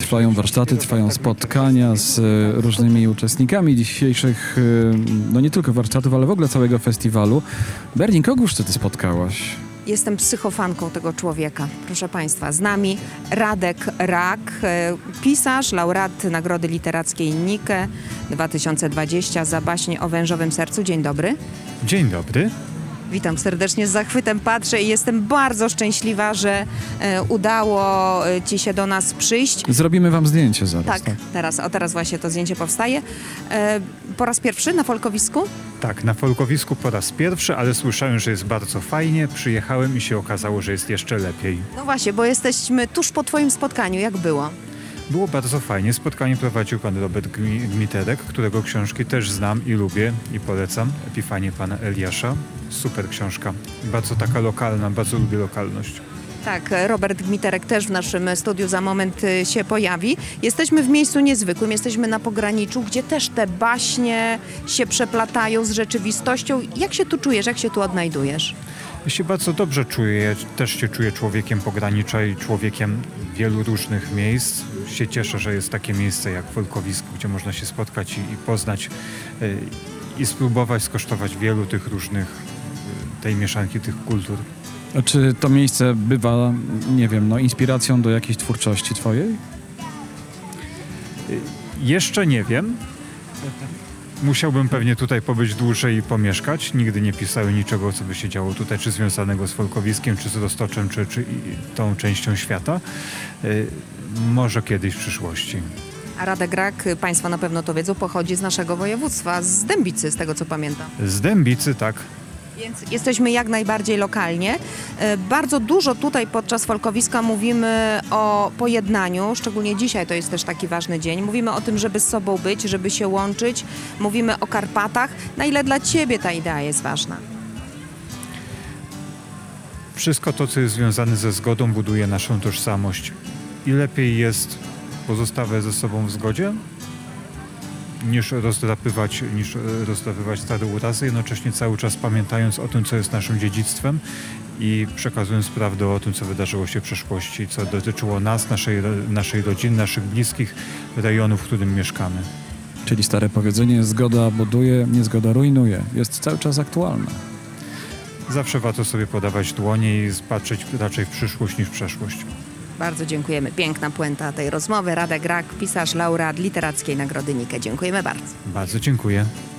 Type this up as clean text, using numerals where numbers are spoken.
trwają warsztaty, trwają spotkania z różnymi uczestnikami dzisiejszych, no nie tylko warsztatów, ale w ogóle całego festiwalu. Berlin, kogóż ty spotkałaś? Jestem psychofanką tego człowieka, proszę Państwa. Z nami Radek Rak, pisarz, laureat Nagrody Literackiej Nike 2020 za baśnie o wężowym sercu. Dzień dobry. Dzień dobry. Witam serdecznie, z zachwytem patrzę i jestem bardzo szczęśliwa, że udało Ci się do nas przyjść. Zrobimy wam zdjęcie zaraz. Tak, teraz właśnie to zdjęcie powstaje. Po raz pierwszy na Folkowisku? Tak, na Folkowisku po raz pierwszy, ale słyszałem, że jest bardzo fajnie. Przyjechałem i się okazało, że jest jeszcze lepiej. No właśnie, bo jesteśmy tuż po Twoim spotkaniu. Jak było? Było bardzo fajnie. Spotkanie prowadził pan Robert Gmiterek, którego książki też znam i lubię i polecam. Epifanię pana Eliasza. Super książka. Bardzo taka lokalna, bardzo lubię lokalność. Tak, Robert Gmiterek też w naszym studiu za moment się pojawi. Jesteśmy w miejscu niezwykłym, jesteśmy na pograniczu, gdzie też te baśnie się przeplatają z rzeczywistością. Jak się tu czujesz, jak się tu odnajdujesz? Ja się bardzo dobrze czuję. Ja też się czuję człowiekiem pogranicza i człowiekiem wielu różnych miejsc. Się cieszę, że jest takie miejsce jak Folkowisko, gdzie można się spotkać i poznać i spróbować skosztować wielu tych różnych, tej mieszanki tych kultur. A czy to miejsce bywa, nie wiem, no inspiracją do jakiejś twórczości twojej? Jeszcze nie wiem. Musiałbym pewnie tutaj pobyć dłużej i pomieszkać. Nigdy nie pisałem niczego, co by się działo tutaj, czy związanego z Folkowiskiem, czy z Roztoczem, czy tą częścią świata. Może kiedyś w przyszłości. A Radek Rak, Państwo na pewno to wiedzą, pochodzi z naszego województwa, z Dębicy, z tego co pamiętam. Z Dębicy, tak. Więc jesteśmy jak najbardziej lokalnie. Bardzo dużo tutaj podczas Folkowiska mówimy o pojednaniu, szczególnie dzisiaj to jest też taki ważny dzień. Mówimy o tym, żeby z sobą być, żeby się łączyć. Mówimy o Karpatach. Na ile dla Ciebie ta idea jest ważna? Wszystko to, co jest związane ze zgodą, buduje naszą tożsamość. I lepiej jest pozostawać ze sobą w zgodzie, niż rozdrapywać stare urazy, jednocześnie cały czas pamiętając o tym, co jest naszym dziedzictwem i przekazując prawdę o tym, co wydarzyło się w przeszłości, co dotyczyło nas, naszej rodziny, naszych bliskich, rejonu, w którym mieszkamy. Czyli stare powiedzenie, zgoda buduje, niezgoda rujnuje. Jest cały czas aktualne. Zawsze warto sobie podawać dłonie i patrzeć raczej w przyszłość niż w przeszłość. Bardzo dziękujemy. Piękna puenta tej rozmowy. Radek Rak, pisarz, laureat Literackiej Nagrody Nike. Dziękujemy bardzo. Bardzo dziękuję.